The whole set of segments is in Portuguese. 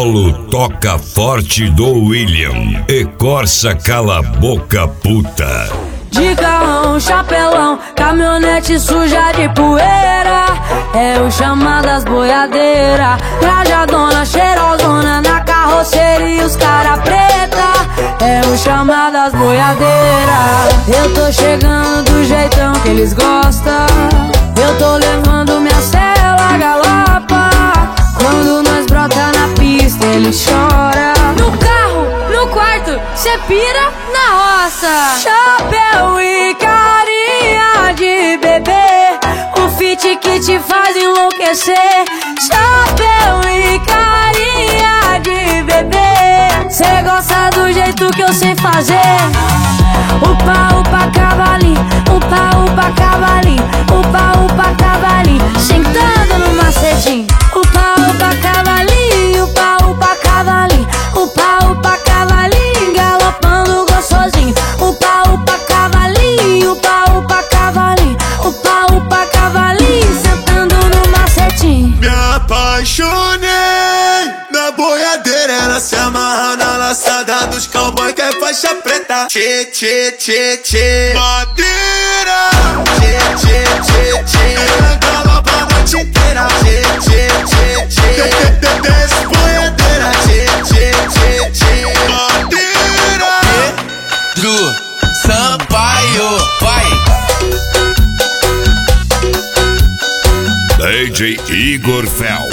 Solo Toca Forte do William e Corsa Cala a Boca Puta. De carrão, chapelão, caminhonete suja de poeira, é o chamado das boiadeiras. Trajadona, cheirosona na carroceria, os cara preta, é o chamado das boiadeiras. Eu tô chegando do jeitão que eles gostam, eu tô levando minha cela galapa. Quando nós brota na pista, eles choram. No carro, no quarto, cê pira na roça. Chapéu e carinha de bebê, o fit que te faz enlouquecer. Chapéu e carinha de bebê, cê gosta do jeito que eu sei fazer. Upa, upa, cavalinho, upa, upa, cavalinho, upa, upa, cavalinho, sentando no macetinho. Upa, upa, cavalinho, upa, upa, cavalinho, upa, upa, cavalinho, galopando gostosinho. Upa, upa, cavalinho, upa, upa, cavalinho, upa, upa, cavalinho, sentando no macetinho. Me apaixonei na boiadeira, ela se amarra na laçada dos cowboy que é faixa preta. Tchê, tchê, tchê, tchê, madeira. Tchê, tchê, tchê, tchê, ela galopa a noite inteira. Tchê, tchê, tchê, tchê, desce boiadeira. Tchê, tchê, tchê, tchê, madeira. Pedro Sampaio, vai. DJ Igor Fel.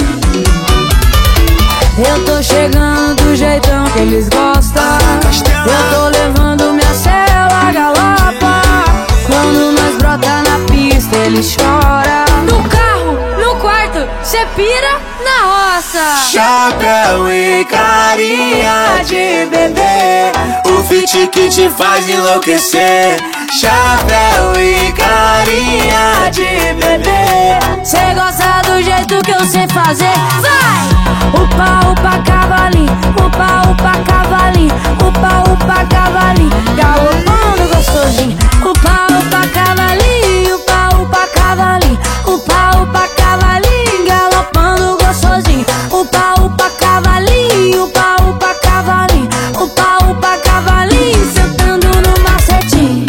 Eu tô chegando do jeitão que eles gostam, eu tô levando minha cela galapa. Quando nós brota na pista, eles choram. No carro, no quarto, cê pira na roça. Chapéu e carinha de bebê, o fit que te faz enlouquecer. Chapéu e carinha de bebê, cê gosta do jeito que eu sei fazer. Vai! Upa, upa, cavalinho, upa, upa, cavalinho, upa, upa, cavalinho, galopando gostosinho. Upa, upa, cavalinho, upa, upa, cavalinho, upa, upa, cavalinho, galopando gostosinho. Upa, upa, cavalinho, upa, upa, cavalinho, upa, upa, cavalinho, sentando no macetinho.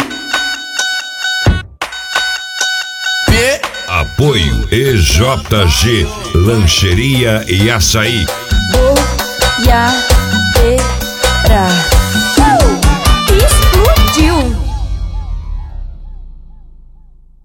Apoio EJG, Lancheria e Açaí. Boiadeira.